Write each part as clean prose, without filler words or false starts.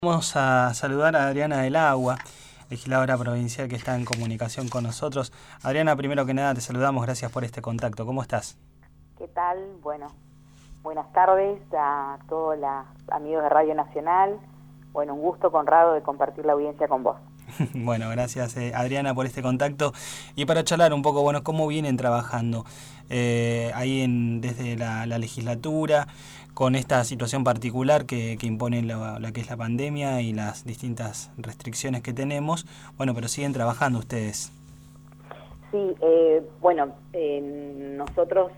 Vamos a saludar a Adriana del Agua, legisladora provincial que está en comunicación con nosotros. Adriana, primero que nada te saludamos, gracias por este contacto. ¿Cómo estás? ¿Qué tal? Bueno, buenas tardes a todos los amigos de Radio Nacional. Bueno, un gusto, Conrado, de compartir la audiencia con vos. Bueno, gracias Adriana por este contacto y para charlar un poco, bueno, cómo vienen trabajando ahí desde la legislatura con esta situación particular que impone la que es la pandemia y las distintas restricciones que tenemos, bueno, pero siguen trabajando ustedes. Sí, bueno, nosotros,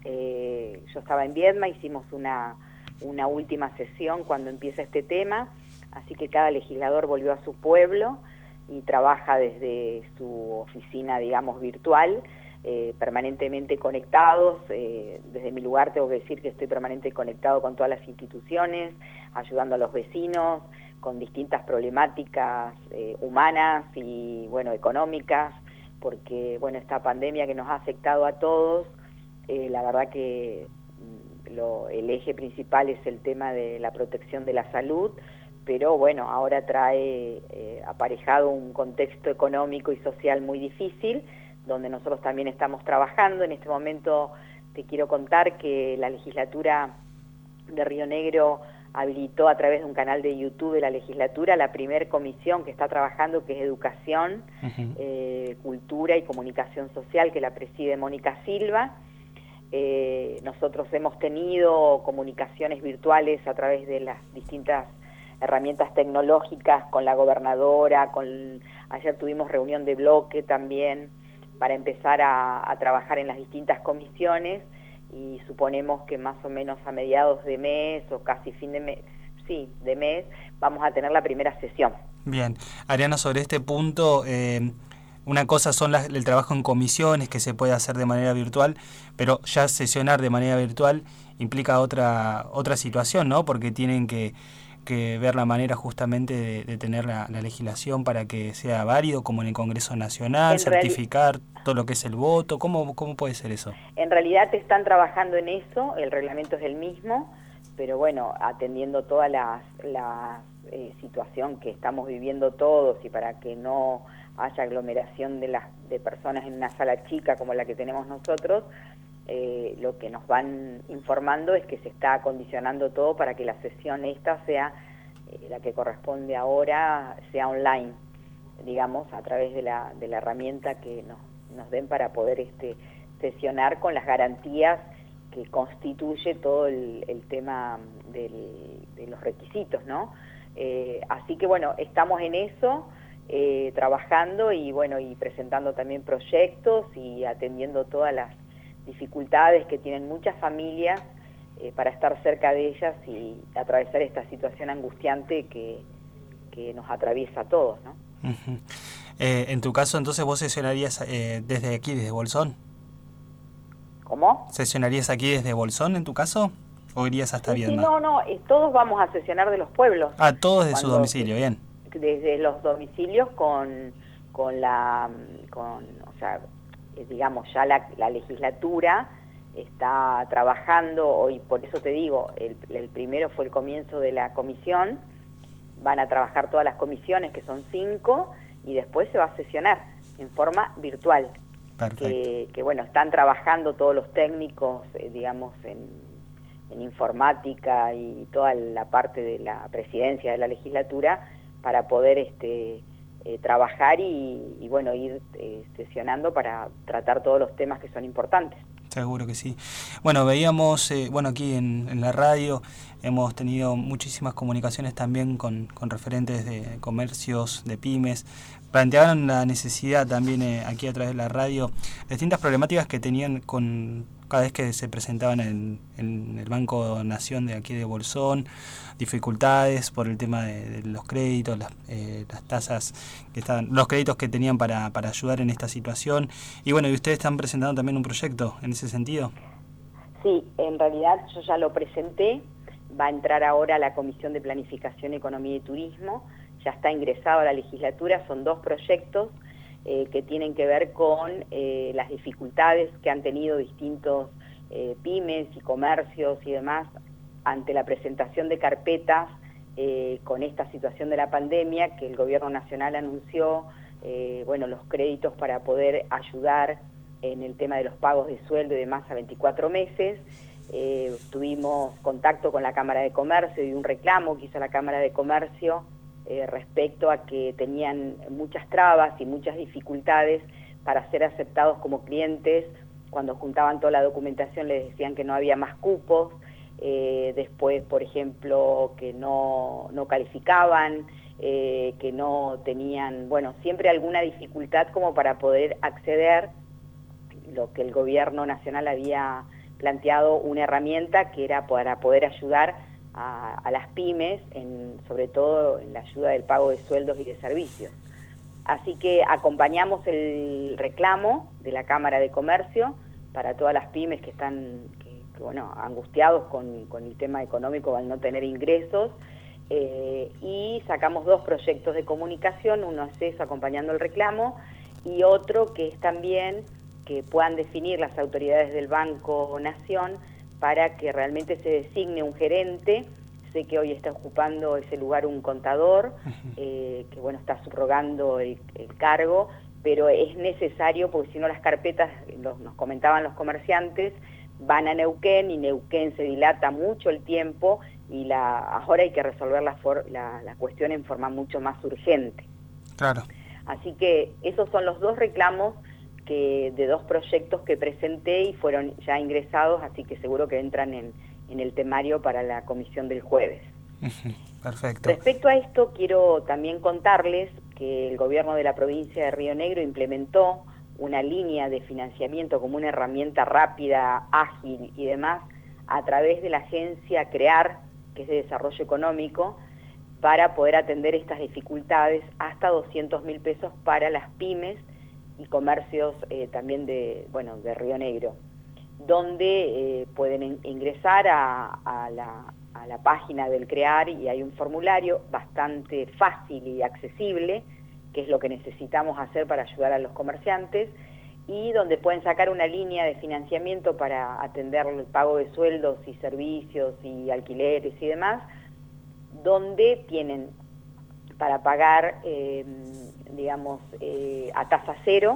yo estaba en Viedma, hicimos una última sesión cuando empieza este tema, así que cada legislador volvió a su pueblo y trabaja desde su oficina, digamos, virtual, permanentemente conectados. Desde mi lugar tengo que decir que estoy permanentemente conectado con todas las instituciones, ayudando a los vecinos con distintas problemáticas humanas y, bueno, económicas, porque, bueno, esta pandemia que nos ha afectado a todos, la verdad que el eje principal es el tema de la protección de la salud, pero bueno, ahora trae aparejado un contexto económico y social muy difícil, donde nosotros también estamos trabajando. En este momento te quiero contar que la legislatura de Río Negro habilitó a través de un canal de YouTube de la legislatura la primer comisión que está trabajando, que es Educación, Cultura y Comunicación Social, que la preside Mónica Silva. Nosotros hemos tenido comunicaciones virtuales a través de las distintas herramientas tecnológicas con la gobernadora, ayer tuvimos reunión de bloque también para empezar a trabajar en las distintas comisiones, y suponemos que más o menos a mediados de mes o casi fin de mes, de mes, vamos a tener la primera sesión. Bien, Ariana, sobre este punto, una cosa son el trabajo en comisiones que se puede hacer de manera virtual, pero ya sesionar de manera virtual implica otra situación, ¿no? Porque tienen que ver la manera justamente de tener la legislación para que sea válido, como en el Congreso Nacional, certificar todo lo que es el voto. ¿Cómo puede ser eso? En realidad te están trabajando en eso, el reglamento es el mismo, pero bueno, atendiendo toda la situación que estamos viviendo todos y para que no haya aglomeración de personas en una sala chica como la que tenemos nosotros, lo que nos van informando es que se está acondicionando todo para que la sesión esta sea, la que corresponde ahora, sea online, digamos, a través de la herramienta que nos den para poder sesionar con las garantías que constituye todo el tema de los requisitos, ¿no? Así que bueno, estamos en eso, trabajando y bueno, y presentando también proyectos y atendiendo todas las dificultades que tienen muchas familias para estar cerca de ellas y atravesar esta situación angustiante que nos atraviesa a todos, ¿no? Uh-huh. En tu caso, entonces, ¿vos sesionarías desde aquí, desde Bolsón? ¿Cómo? ¿Sesionarías aquí desde Bolsón en tu caso? ¿O irías hasta Viedma? Sí, no, todos vamos a sesionar de los pueblos. Ah, todos de su domicilio, bien. Desde los domicilios o sea, digamos, ya la legislatura está trabajando hoy, por eso te digo, el primero fue el comienzo de la comisión, van a trabajar todas las comisiones, que son 5, y después se va a sesionar en forma virtual. Perfecto. Que bueno, están trabajando todos los técnicos, digamos, en informática y toda la parte de la presidencia de la legislatura para poder trabajar y bueno, ir sesionando para tratar todos los temas que son importantes. Seguro que sí. Bueno, veíamos, aquí en la radio hemos tenido muchísimas comunicaciones también con referentes de comercios, de pymes. Planteaban la necesidad también aquí a través de la radio, distintas problemáticas que tenían cada vez que se presentaban en el Banco Nación de aquí de Bolsón, dificultades por el tema de los créditos, las tasas los créditos que tenían para ayudar en esta situación. Y bueno, y ustedes están presentando también un proyecto en ese sentido. Sí, en realidad yo ya lo presenté, va a entrar ahora a la Comisión de Planificación, Economía y Turismo, ya está ingresado a la legislatura, son 2 proyectos que tienen que ver con las dificultades que han tenido distintos pymes y comercios y demás ante la presentación de carpetas con esta situación de la pandemia, que el gobierno nacional anunció, bueno, los créditos para poder ayudar en el tema de los pagos de sueldo y demás a 24 meses. Tuvimos contacto con la Cámara de Comercio y un reclamo que hizo la Cámara de Comercio respecto a que tenían muchas trabas y muchas dificultades para ser aceptados como clientes. Cuando juntaban toda la documentación les decían que no había más cupos, después, por ejemplo, que no calificaban, que no tenían, bueno, siempre alguna dificultad como para poder acceder, lo que el gobierno nacional había planteado una herramienta que era para poder ayudar a las pymes, sobre todo en la ayuda del pago de sueldos y de servicios. Así que acompañamos el reclamo de la Cámara de Comercio para todas las pymes que están bueno, angustiados con el tema económico al no tener ingresos, y sacamos 2 proyectos de comunicación. Uno es eso, acompañando el reclamo, y otro que es también que puedan definir las autoridades del Banco Nación para que realmente se designe un gerente. Sé que hoy está ocupando ese lugar un contador, que bueno, está subrogando el cargo, pero es necesario porque si no las carpetas, nos comentaban los comerciantes, van a Neuquén y Neuquén se dilata mucho el tiempo y ahora hay que resolver la cuestión en forma mucho más urgente. Claro. Así que esos son los 2 reclamos de 2 proyectos que presenté y fueron ya ingresados, así que seguro que entran en el temario para la comisión del jueves. Perfecto. Respecto a esto, quiero también contarles que el gobierno de la provincia de Río Negro implementó una línea de financiamiento como una herramienta rápida, ágil y demás, a través de la agencia CREAR, que es de desarrollo económico, para poder atender estas dificultades, hasta 200.000 pesos para las pymes y comercios también de Río Negro, donde pueden ingresar a la página del CREAR y hay un formulario bastante fácil y accesible, que es lo que necesitamos hacer para ayudar a los comerciantes, y donde pueden sacar una línea de financiamiento para atender el pago de sueldos y servicios y alquileres y demás, donde tienen para pagar, a tasa cero,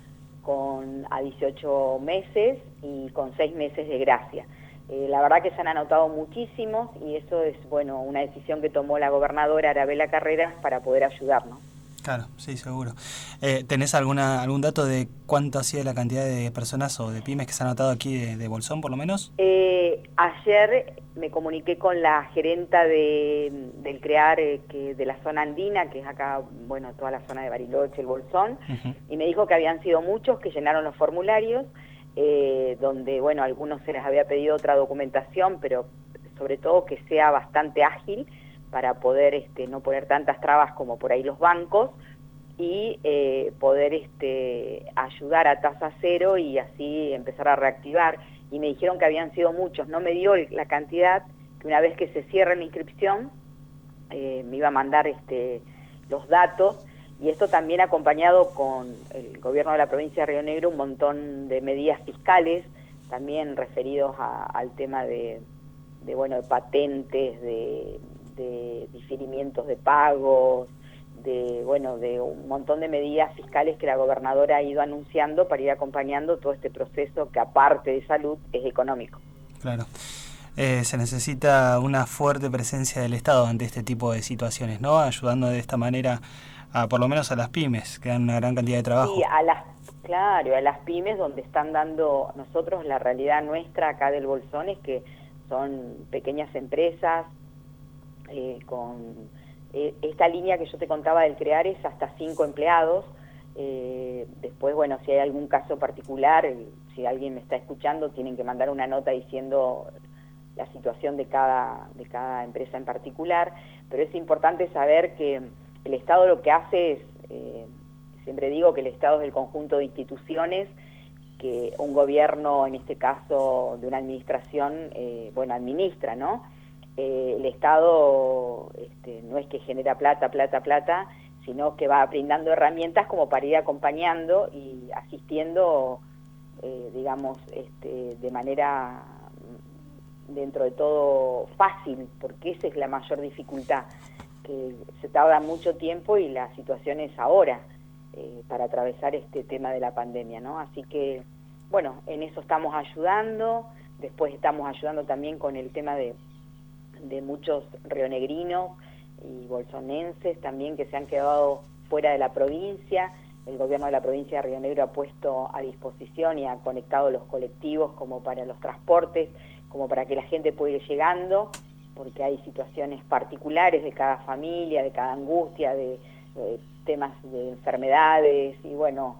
a 18 meses y con 6 meses de gracia. La verdad que se han anotado muchísimos y eso es, bueno, una decisión que tomó la gobernadora Arabela Carreras para poder ayudarnos. Claro, sí, seguro. ¿Tenés algún dato de cuánto ha sido la cantidad de personas o de pymes que se han anotado aquí de Bolsón, por lo menos? Ayer me comuniqué con la gerenta del CREAR de la zona andina, que es acá, bueno, toda la zona de Bariloche, el Bolsón, y me dijo que habían sido muchos que llenaron los formularios, donde, bueno, algunos se les había pedido otra documentación, pero sobre todo que sea bastante ágil, para poder no poner tantas trabas como por ahí los bancos y poder ayudar a tasa cero y así empezar a reactivar. Y me dijeron que habían sido muchos, no me dio la cantidad, que una vez que se cierre la inscripción me iba a mandar los datos, y esto también acompañado con el gobierno de la provincia de Río Negro, un montón de medidas fiscales, también referidos al tema de patentes, de diferimientos de pagos, de un montón de medidas fiscales que la gobernadora ha ido anunciando para ir acompañando todo este proceso que, aparte de salud, es económico. Claro. Se necesita una fuerte presencia del Estado ante este tipo de situaciones, ¿no? Ayudando de esta manera por lo menos a las pymes, que dan una gran cantidad de trabajo. Sí, a las pymes, donde están dando, nosotros, la realidad nuestra acá del Bolsón es que son pequeñas empresas, con esta línea que yo te contaba del CREAR es hasta 5 empleados. Después, bueno, si hay algún caso particular, si alguien me está escuchando, tienen que mandar una nota diciendo la situación de cada empresa en particular, pero es importante saber que el Estado lo que hace es, siempre digo que el Estado es el conjunto de instituciones que un gobierno, en este caso de una administración, administra, ¿no? El Estado no es que genera plata, sino que va brindando herramientas como para ir acompañando y asistiendo, de manera dentro de todo fácil, porque esa es la mayor dificultad, que se tarda mucho tiempo y la situación es ahora para atravesar este tema de la pandemia, ¿no? Así que, bueno, en eso estamos ayudando. Después estamos ayudando también con el tema de muchos rionegrinos y bolsonenses también que se han quedado fuera de la provincia. El gobierno de la provincia de Río Negro ha puesto a disposición y ha conectado los colectivos como para los transportes, como para que la gente pueda ir llegando, porque hay situaciones particulares de cada familia, de cada angustia, de temas de enfermedades y bueno,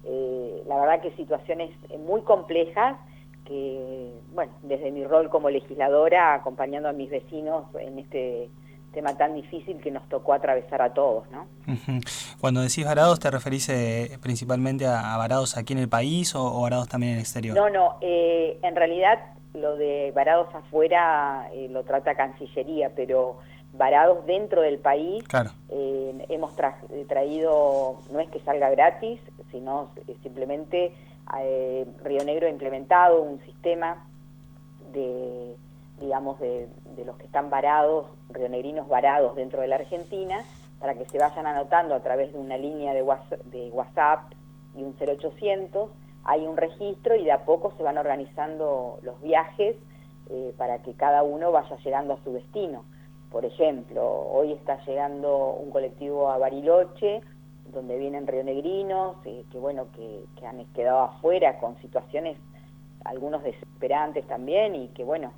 la verdad que situaciones muy complejas que, bueno, desde mi rol como legisladora, acompañando a mis vecinos en este tema tan difícil que nos tocó atravesar a todos, ¿no? Cuando decís varados, ¿te referís principalmente a varados aquí en el país o varados también en el exterior? No, en realidad lo de varados afuera lo trata Cancillería, pero varados dentro del país, claro. Hemos traído, no es que salga gratis, sino simplemente Río Negro ha implementado un sistema de, digamos, de los que están varados, rionegrinos varados dentro de la Argentina, para que se vayan anotando a través de una línea de WhatsApp y un 0800, hay un registro y de a poco se van organizando los viajes para que cada uno vaya llegando a su destino. Por ejemplo, hoy está llegando un colectivo a Bariloche, donde vienen rionegrinos, que han quedado afuera con situaciones, algunos desesperantes también, y que bueno,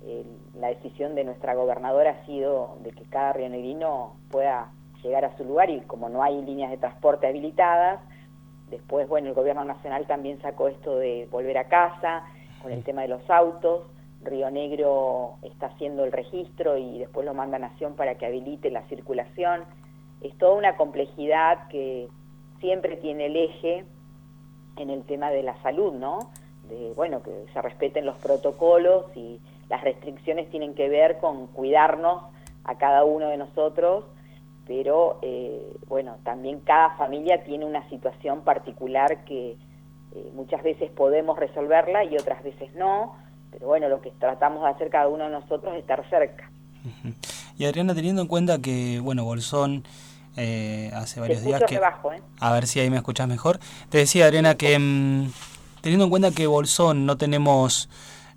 la decisión de nuestra gobernadora ha sido de que cada rionegrino pueda llegar a su lugar, y como no hay líneas de transporte habilitadas, después, bueno, el gobierno nacional también sacó esto de volver a casa, con el tema de los autos. Río Negro está haciendo el registro y después lo manda a Nación para que habilite la circulación. Es toda una complejidad que siempre tiene el eje en el tema de la salud, ¿no? De, bueno, que se respeten los protocolos y las restricciones tienen que ver con cuidarnos a cada uno de nosotros, pero bueno, también cada familia tiene una situación particular que muchas veces podemos resolverla y otras veces no, pero bueno, lo que tratamos de hacer cada uno de nosotros es estar cerca. Y Adriana, teniendo en cuenta que, bueno, Bolsón hace varios días que... Rebajo, A ver si ahí me escuchás mejor. Te decía, Adriana, que teniendo en cuenta que Bolsón no tenemos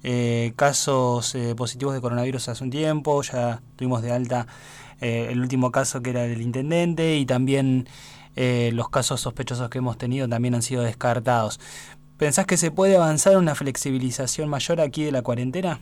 casos positivos de coronavirus hace un tiempo, ya tuvimos de alta el último caso que era del intendente y también los casos sospechosos que hemos tenido también han sido descartados. ¿Pensás que se puede avanzar una flexibilización mayor aquí de la cuarentena?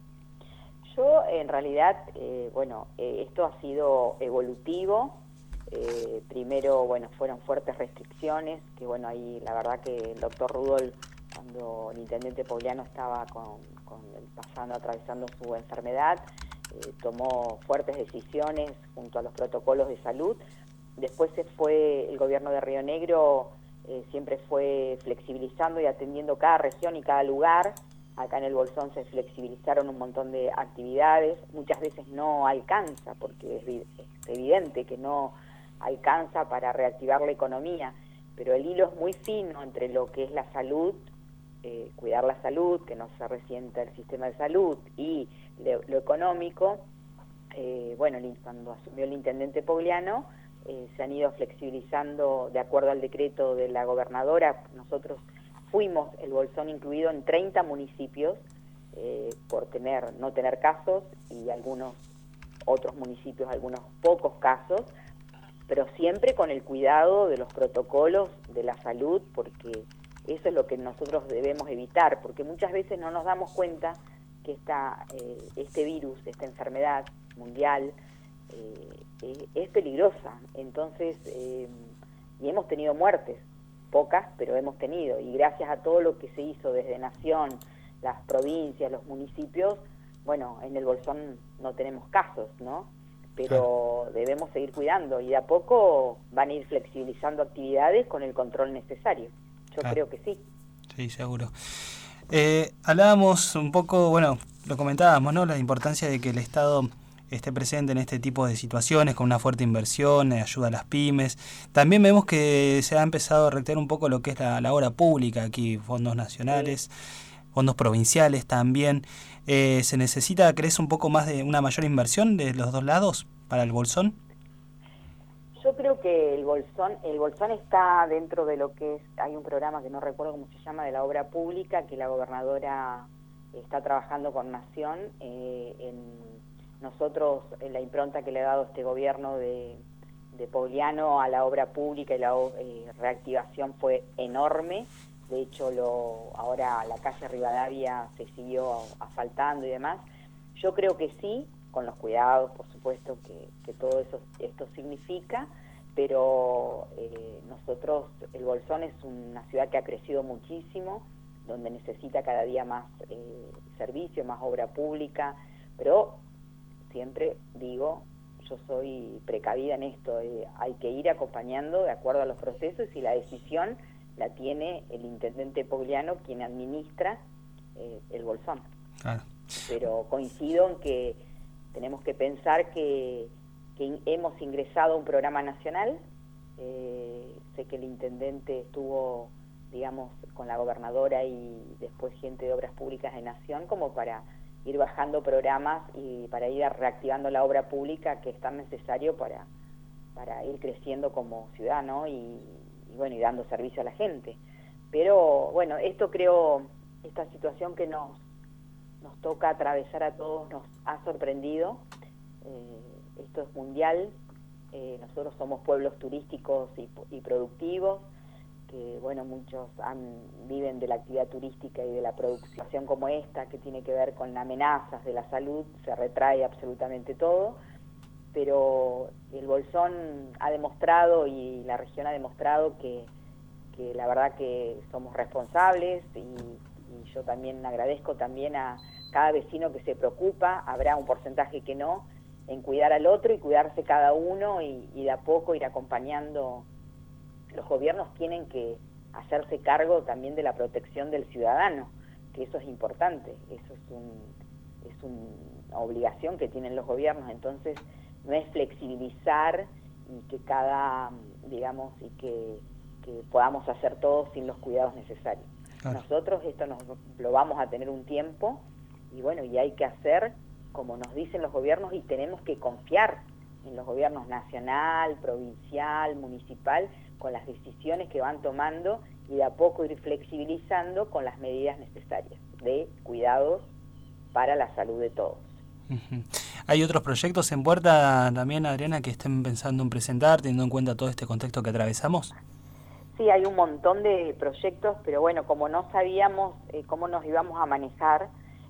Yo, en realidad, esto ha sido evolutivo. Primero, bueno, fueron fuertes restricciones, que bueno, ahí la verdad que el doctor Rudolf, cuando el intendente Pogliano estaba atravesando su enfermedad, tomó fuertes decisiones junto a los protocolos de salud. Después se fue el gobierno de Río Negro, siempre fue flexibilizando y atendiendo cada región y cada lugar. Acá en el Bolsón se flexibilizaron un montón de actividades, muchas veces no alcanza, porque es evidente que no alcanza para reactivar la economía, pero el hilo es muy fino entre lo que es la salud, cuidar la salud, que no se resienta el sistema de salud, y lo económico. Bueno, cuando asumió el intendente Pogliano, se han ido flexibilizando de acuerdo al decreto de la gobernadora. Nosotros fuimos, el Bolsón incluido, en 30 municipios por no tener casos, y algunos otros municipios, algunos pocos casos, pero siempre con el cuidado de los protocolos de la salud, porque eso es lo que nosotros debemos evitar, porque muchas veces no nos damos cuenta que este virus, esta enfermedad mundial, es peligrosa. Entonces, y hemos tenido muertes, pocas, pero hemos tenido, y gracias a todo lo que se hizo desde Nación, las provincias, los municipios, bueno, en el Bolsón no tenemos casos, ¿no? Pero debemos seguir cuidando, y de a poco van a ir flexibilizando actividades con el control necesario. Yo creo que sí. Sí, seguro. Hablábamos un poco, bueno, lo comentábamos, ¿no? La importancia de que el Estado esté presente en este tipo de situaciones con una fuerte inversión, ayuda a las pymes. También vemos que se ha empezado a rectear un poco lo que es la obra pública aquí, fondos nacionales, fondos provinciales también. ¿Se necesita, crees, un poco más de una mayor inversión de los dos lados para el Bolsón? Yo creo que el Bolsón está dentro de lo que es, hay un programa que no recuerdo cómo se llama, de la obra pública, que la gobernadora está trabajando con Nación. Nosotros, la impronta que le ha dado este gobierno de Poggiano a la obra pública y la reactivación fue enorme. De hecho, ahora la calle Rivadavia se siguió asfaltando y demás. Yo creo que sí, con los cuidados, por supuesto, que todo esto significa, pero nosotros, el Bolsón es una ciudad que ha crecido muchísimo, donde necesita cada día más servicio, más obra pública, pero siempre digo, yo soy precavida en esto, hay que ir acompañando de acuerdo a los procesos y la decisión la tiene el intendente Poggiano, quien administra el Bolsón. Claro. Pero coincido en que tenemos que pensar que hemos ingresado a un programa nacional. Sé que el intendente estuvo, digamos, con la gobernadora y después gente de Obras Públicas de Nación, como para ir bajando programas y para ir reactivando la obra pública que es tan necesario para ir creciendo como ciudad, ¿no? Y bueno, y dando servicio a la gente. Pero bueno, esta situación que nos toca atravesar a todos nos ha sorprendido. Esto es mundial. Nosotros somos pueblos turísticos y productivos, que bueno, muchos viven de la actividad turística y de la producción como esta, que tiene que ver con amenazas de la salud, se retrae absolutamente todo, pero el Bolsón ha demostrado y la región ha demostrado que la verdad que somos responsables y yo también agradezco también a cada vecino que se preocupa, habrá un porcentaje que no, en cuidar al otro y cuidarse cada uno y de a poco ir acompañando. Los gobiernos tienen que hacerse cargo también de la protección del ciudadano, que eso es importante, eso es una obligación que tienen los gobiernos, entonces no es flexibilizar y que digamos, y que podamos hacer todo sin los cuidados necesarios. Claro. Nosotros esto lo vamos a tener un tiempo y bueno, y hay que hacer como nos dicen los gobiernos y tenemos que confiar en los gobiernos nacional, provincial, municipal, con las decisiones que van tomando y de a poco ir flexibilizando con las medidas necesarias de cuidados para la salud de todos. ¿Hay otros proyectos en puerta también, Adriana, que estén pensando en presentar, teniendo en cuenta todo este contexto que atravesamos? Sí, hay un montón de proyectos, pero bueno, como no sabíamos cómo nos íbamos a manejar,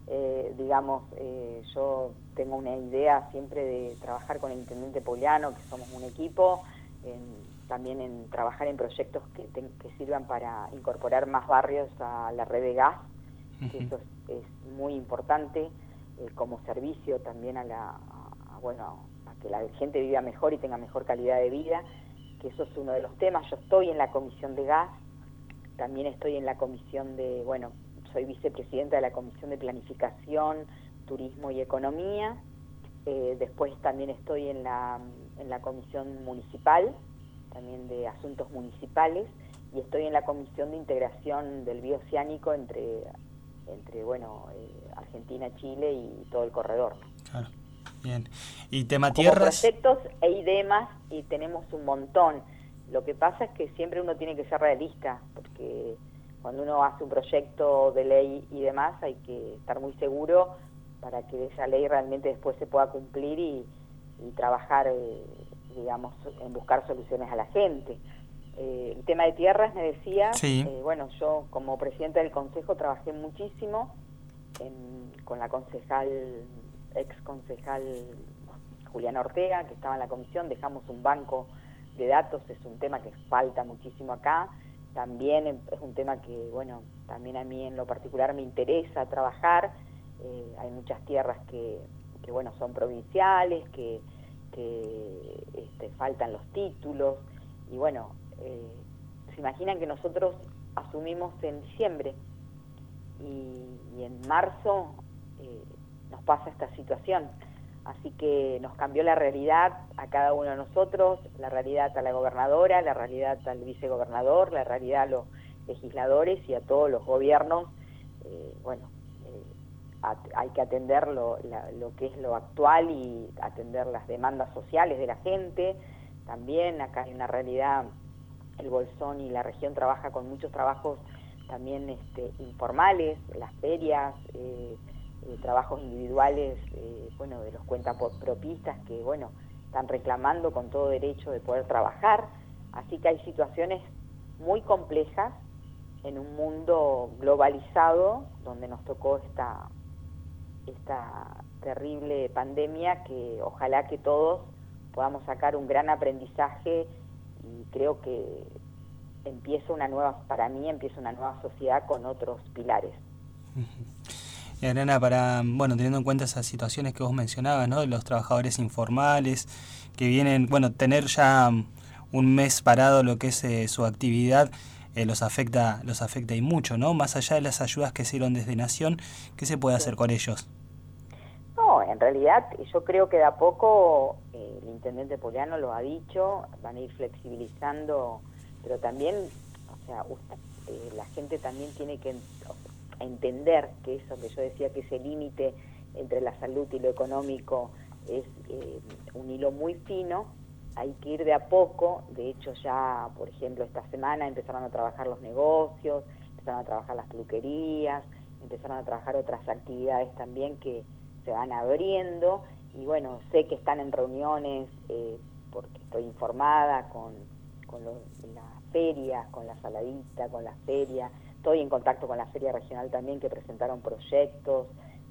yo tengo una idea siempre de trabajar con el intendente Poggiano, que somos un equipo, también en trabajar en proyectos que sirvan para incorporar más barrios a la red de gas, que eso es muy importante como servicio también a que la gente viva mejor y tenga mejor calidad de vida, que eso es uno de los temas. Yo estoy en la comisión de gas, también estoy en la comisión soy vicepresidenta de la Comisión de Planificación, Turismo y Economía. Después también estoy en la Comisión Municipal, también de Asuntos Municipales, y estoy en la Comisión de Integración del Bioceánico entre Argentina, Chile y todo el corredor. Claro, bien. ¿Y tema tierras? Como proyectos e ideas, y tenemos un montón. Lo que pasa es que siempre uno tiene que ser realista, porque cuando uno hace un proyecto de ley y demás, hay que estar muy seguro para que esa ley realmente después se pueda cumplir y trabajar, en buscar soluciones a la gente. El tema de tierras, me decía, sí. Yo como presidenta del Consejo trabajé muchísimo con la ex concejal Juliana Ortega, que estaba en la comisión, dejamos un banco de datos, es un tema que falta muchísimo acá. También es un tema que, también a mí en lo particular me interesa trabajar. Hay muchas tierras que son provinciales, que faltan los títulos. Y se imaginan que nosotros asumimos en diciembre y en marzo nos pasa esta situación. Así que nos cambió la realidad a cada uno de nosotros, la realidad a la gobernadora, la realidad al vicegobernador, la realidad a los legisladores y a todos los gobiernos, hay que atender lo que es lo actual y atender las demandas sociales de la gente. También acá hay una realidad, el Bolsón y la región trabaja con muchos trabajos también informales, las ferias, trabajos individuales, de los cuentapropistas que, están reclamando con todo derecho de poder trabajar. Así que hay situaciones muy complejas en un mundo globalizado donde nos tocó esta terrible pandemia, que ojalá que todos podamos sacar un gran aprendizaje, y creo que para mí empieza una nueva sociedad con otros pilares. Y Adriana, teniendo en cuenta esas situaciones que vos mencionabas, ¿no? De los trabajadores informales que vienen, tener ya un mes parado lo que es su actividad, los afecta y mucho, ¿no? Más allá de las ayudas que se dieron desde Nación, ¿qué se puede hacer con ellos? No, en realidad yo creo que de a poco, el intendente Poliano lo ha dicho, van a ir flexibilizando, pero también, la gente también tiene que entender que eso que yo decía, que ese límite entre la salud y lo económico es un hilo muy fino. Hay que ir de a poco. De hecho, ya, por ejemplo, esta semana empezaron a trabajar los negocios, empezaron a trabajar las peluquerías, empezaron a trabajar otras actividades también que se van abriendo, y sé que están en reuniones, porque estoy informada con las ferias, con la saladita, con las ferias. Estoy en contacto con la feria regional también, que presentaron proyectos.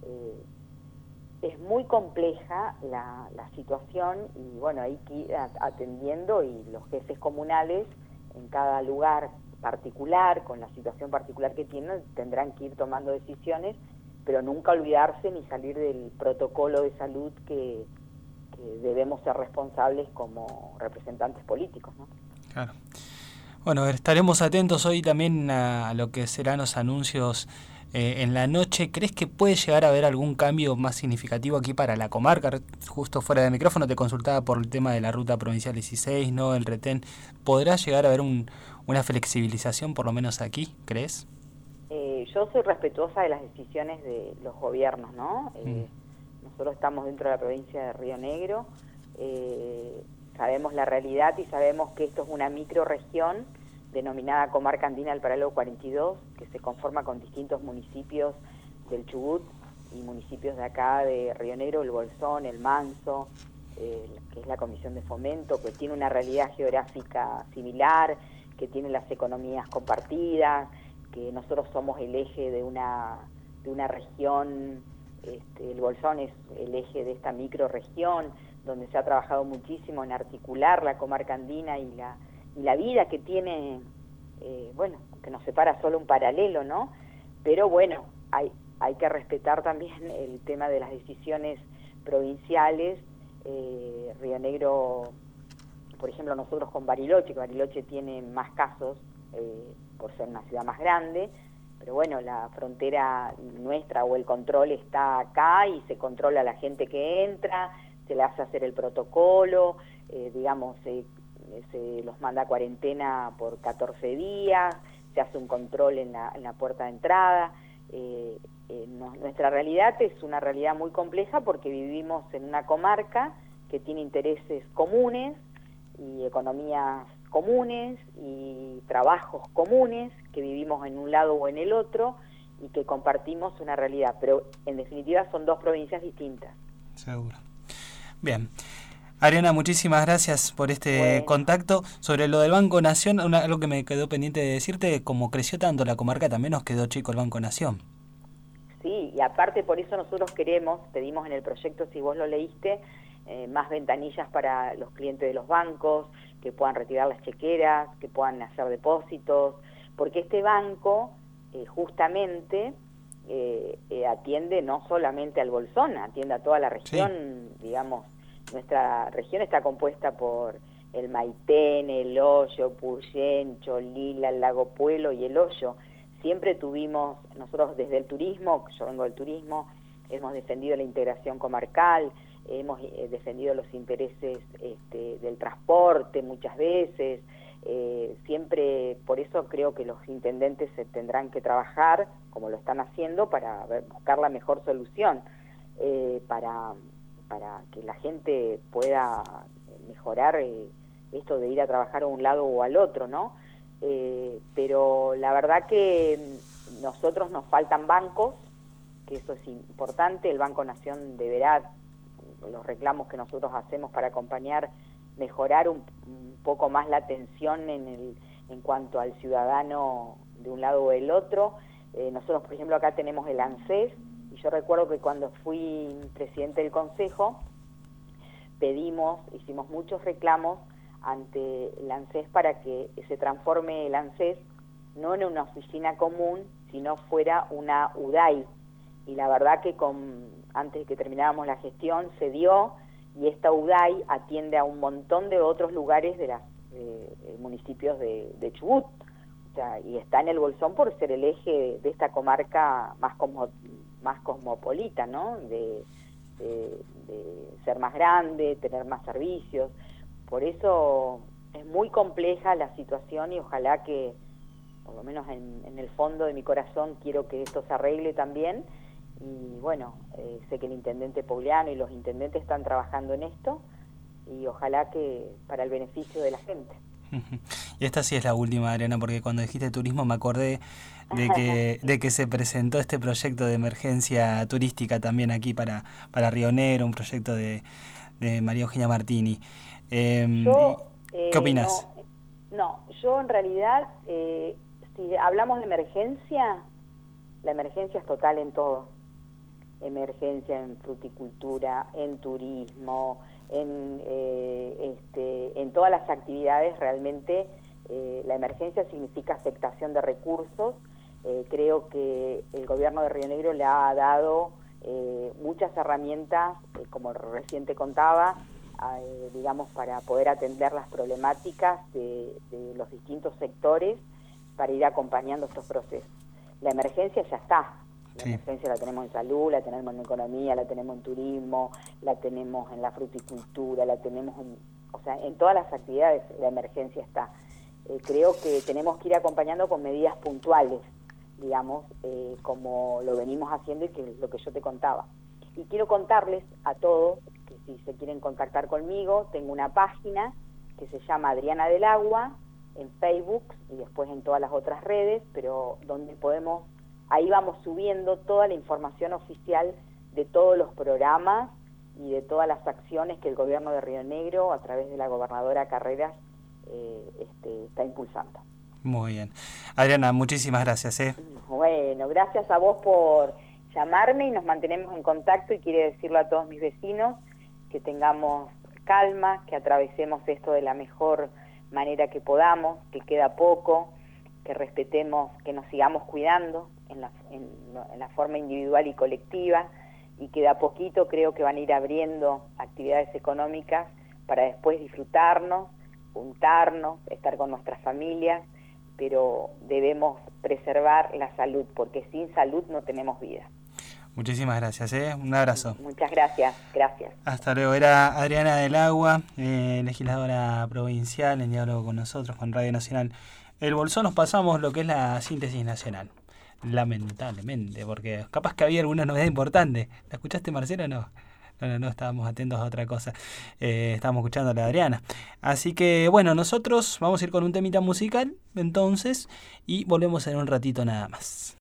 Es muy compleja la situación, y hay que ir atendiendo, y los jefes comunales en cada lugar particular, con la situación particular que tienen, tendrán que ir tomando decisiones, pero nunca olvidarse ni salir del protocolo de salud que debemos ser responsables como representantes políticos, ¿no? Claro. Bueno, estaremos atentos hoy también a lo que serán los anuncios en la noche. ¿Crees que puede llegar a haber algún cambio más significativo aquí para la comarca? Justo fuera de micrófono te consultaba por el tema de la ruta provincial 16, ¿no? El retén. ¿Podrá llegar a haber una flexibilización, por lo menos aquí, crees? Yo soy respetuosa de las decisiones de los gobiernos, ¿no? Nosotros estamos dentro de la provincia de Río Negro, sabemos la realidad y sabemos que esto es una microrregión denominada Comarca Andina del Paralelo 42, que se conforma con distintos municipios del Chubut y municipios de acá de Río Negro, el Bolsón, el Manso, que es la Comisión de Fomento, que tiene una realidad geográfica similar, que tiene las economías compartidas, que nosotros somos el eje de una región. El Bolsón es el eje de esta microrregión, donde se ha trabajado muchísimo en articular la comarca andina y la vida que tiene, que nos separa solo un paralelo, ¿no? Pero hay que respetar también el tema de las decisiones provinciales. Río Negro, por ejemplo, nosotros con Bariloche, que Bariloche tiene más casos por ser una ciudad más grande, pero la frontera nuestra o el control está acá, y se controla a la gente que entra, se le hace hacer el protocolo, se los manda a cuarentena por 14 días, se hace un control en la puerta de entrada. Nuestra realidad es una realidad muy compleja, porque vivimos en una comarca que tiene intereses comunes y economías comunes y trabajos comunes, que vivimos en un lado o en el otro y que compartimos una realidad, pero en definitiva son dos provincias distintas. Seguro. Bien. Ariana, muchísimas gracias por este contacto. Sobre lo del Banco Nación, algo que me quedó pendiente de decirte: como creció tanto la comarca, también nos quedó chico el Banco Nación. Sí, y aparte por eso nosotros pedimos en el proyecto, si vos lo leíste, más ventanillas para los clientes de los bancos, que puedan retirar las chequeras, que puedan hacer depósitos, porque este banco justamente atiende no solamente al Bolsón, atiende a toda la región. Sí. Nuestra región está compuesta por el Maitén, el Hoyo, Puyén, Cholila, el Lago Puelo y el Hoyo. Siempre tuvimos, nosotros desde el turismo, yo vengo del turismo, hemos defendido la integración comarcal, hemos defendido los intereses del transporte muchas veces, Siempre, por eso creo que los intendentes se tendrán que trabajar, como lo están haciendo, para buscar la mejor solución, para que la gente pueda mejorar esto de ir a trabajar a un lado o al otro, ¿no? Pero la verdad que nosotros nos faltan bancos, que eso es importante. El Banco Nación deberá, los reclamos que nosotros hacemos para acompañar, mejorar un poco más la atención en cuanto al ciudadano de un lado o del otro. Nosotros, por ejemplo, acá tenemos el ANSES, y yo recuerdo que cuando fui presidente del Consejo, hicimos muchos reclamos ante el ANSES para que se transforme el ANSES no en una oficina común, sino fuera una UDAI. Y la verdad que antes de que termináramos la gestión se dio, y esta UDAI atiende a un montón de otros lugares de los municipios de Chubut. O sea, y está en el Bolsón por ser el eje de esta comarca más cosmopolita, ¿no? De ser más grande, tener más servicios. Por eso es muy compleja la situación, y ojalá que, por lo menos en el fondo de mi corazón, quiero que esto se arregle también. Y bueno, sé que el intendente Pouliano y los intendentes están trabajando en esto, y ojalá que para el beneficio de la gente. Y esta sí es la última, Adriana, porque cuando dijiste turismo me acordé de que se presentó este proyecto de emergencia turística también aquí para Río Negro, un proyecto de María Eugenia Martini. ¿Qué opinás? No, yo en realidad, si hablamos de emergencia, la emergencia es total en todo. Emergencia en fruticultura, en turismo, en todas las actividades. Realmente la emergencia significa afectación de recursos. Creo que el gobierno de Río Negro le ha dado muchas herramientas, como recién te contaba, digamos, para poder atender las problemáticas de los distintos sectores, para ir acompañando estos procesos. La emergencia ya está. La emergencia la tenemos en salud, la tenemos en economía, la tenemos en turismo, la tenemos en la fruticultura, la tenemos en todas las actividades. La emergencia está. Creo que tenemos que ir acompañando con medidas puntuales, digamos, como lo venimos haciendo, y que es lo que yo te contaba. Y quiero contarles a todos que si se quieren contactar conmigo, tengo una página que se llama Adriana del Agua en Facebook y después en todas las otras redes, pero donde ahí vamos subiendo toda la información oficial de todos los programas y de todas las acciones que el gobierno de Río Negro, a través de la gobernadora Carreras, está impulsando. Muy bien. Adriana, muchísimas gracias. Bueno, gracias a vos por llamarme, y nos mantenemos en contacto, y quiero decirle a todos mis vecinos que tengamos calma, que atravesemos esto de la mejor manera que podamos, que queda poco, que respetemos, que nos sigamos cuidando en la forma individual y colectiva, y que de a poquito creo que van a ir abriendo actividades económicas para después disfrutarnos, juntarnos, estar con nuestras familias, pero debemos preservar la salud, porque sin salud no tenemos vida. Muchísimas gracias, un abrazo. Muchas gracias. Hasta luego. Era Adriana del Agua, legisladora provincial, en diálogo con nosotros, con Radio Nacional El Bolsón. Nos pasamos lo que es la síntesis nacional, lamentablemente, porque capaz que había alguna novedad importante. ¿La escuchaste, Marcelo, o no? No, estábamos atentos a otra cosa. Estábamos escuchando a la Adriana. Así que, bueno, nosotros vamos a ir con un temita musical, entonces, y volvemos en un ratito nada más.